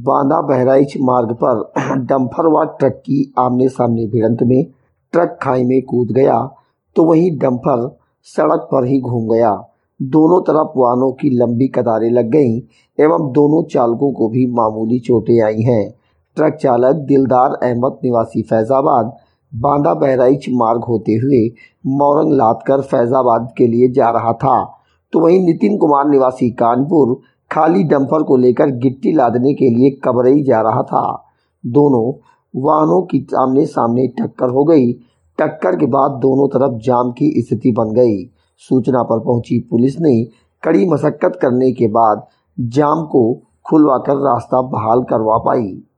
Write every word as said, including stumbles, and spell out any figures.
बांदा बहराइच मार्ग पर डंपर व ट्रक की आमने सामने भिड़ंत में ट्रक खाई में कूद गया तो वहीं डंपर सड़क पर ही घूम गया। दोनों तरफ वाहनों की लंबी कतारें लग गईं एवं दोनों चालकों को भी मामूली चोटें आई हैं। ट्रक चालक दिलदार अहमद निवासी फैजाबाद बांदा बहराइच मार्ग होते हुए मोरंग लादकर फैजाबाद के लिए जा रहा था, तो वहीं नितिन कुमार निवासी कानपुर खाली डंपर को लेकर गिट्टी लादने के लिए कबरई जा रहा था। दोनों वाहनों की आमने सामने टक्कर हो गई। टक्कर के बाद दोनों तरफ जाम की स्थिति बन गई। सूचना पर पहुंची पुलिस ने कड़ी मशक्कत करने के बाद जाम को खुलवाकर रास्ता बहाल करवा पाई।